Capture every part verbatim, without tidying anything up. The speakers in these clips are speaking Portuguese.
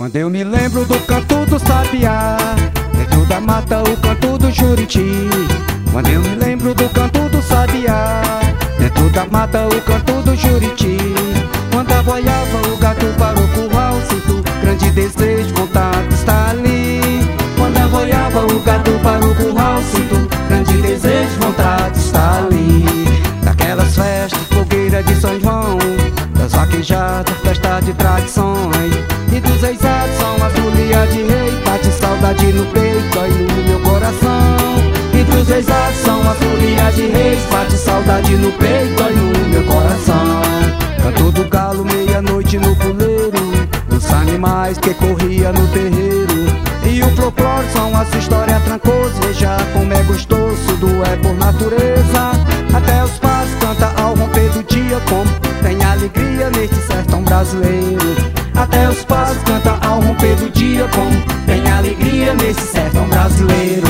Quando eu me lembro do canto do sabiá, dentro da mata o canto do juriti. Quando eu me lembro do canto do sabiá, dentro da mata o canto do juriti. Quando a boiava o gato para o curral, sinto grande desejo, vontade de estar ali. Quando a boiava o gato para o curral, sinto grande desejo, vontade de estar ali. Daquelas festas, fogueira de São João, das vaquejadas, festa de tradições, e dos eisados são as folia de rei. Bate saudade no peito, dói no meu coração. E dos eisados são as folia de reis. Bate saudade no peito, dói no meu coração. Canto do galo, meia-noite no puleiro, dos animais que corria no terreiro. E o folclore são as histórias trancosas. Veja como é gostoso, tudo é por natureza. Até os pássaros cantam ao romper do dia, como tem alegria neste sertão brasileiro. Até os pássaros cantam ao romper do dia, como tem alegria nesse sertão brasileiro.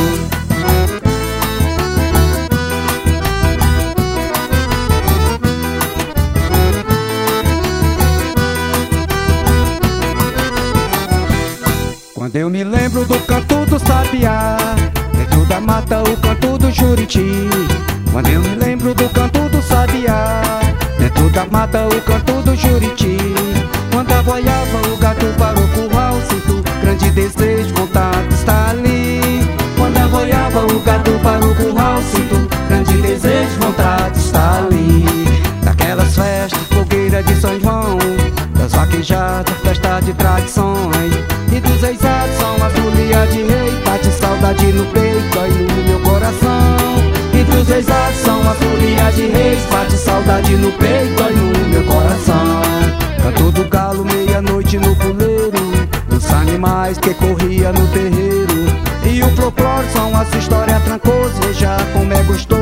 Quando eu me lembro do canto do sabiá, dentro da mata o canto do juriti. Quando eu me lembro do canto do sabiá, dentro da mata o canto do juriti. Quando a boiava o gato para o curral, sinto grande desejo, vontade de estar ali. Quando a boiava o gato para o curral, sinto grande desejo, vontade de estar ali. Daquelas festas, fogueira de São João, das vaquejadas, festa de tradições, e dos eisados são as folia de rei. Bate saudade no peito, dói no meu coração. E dos eisados são as folia de reis. Bate saudade no peito, dói no meu coração. Canto do galo, meia-noite no puleiro, dos animais que corria no terreiro. E o folclore são as histórias trancosas. Veja como é gostoso,